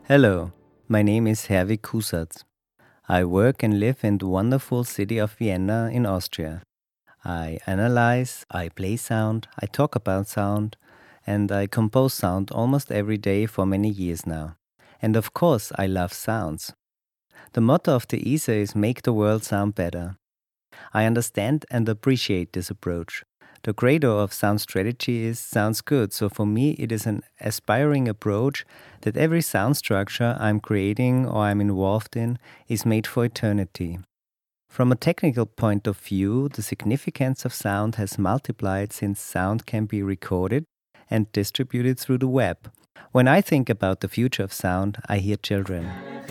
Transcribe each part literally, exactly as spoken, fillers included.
Hello, my name is Herwig Kusatz. I work and live in the wonderful city of Vienna in Austria. I analyze, I play sound, I talk about sound, and I compose sound almost every day for many years now. And of course, I love sounds. The motto of the E S A is Make the World Sound Better. I understand and appreciate this approach. The credo of sound strategy is sounds good, so for me it is an aspiring approach that every sound structure I'm creating or I'm involved in is made for eternity. From a technical point of view, the significance of sound has multiplied since sound can be recorded and distributed through the web. When I think about the future of sound, I hear children.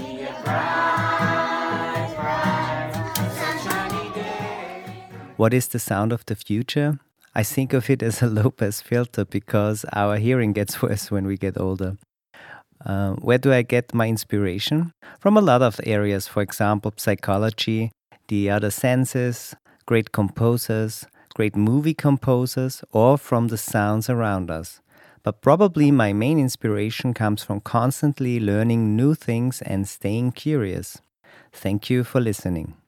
What is the sound of the future? I think of it as a low pass filter because our hearing gets worse when we get older. Uh, where do I get my inspiration? From a lot of areas, for example, psychology, the other senses, great composers, great movie composers, or from the sounds around us. But probably my main inspiration comes from constantly learning new things and staying curious. Thank you for listening.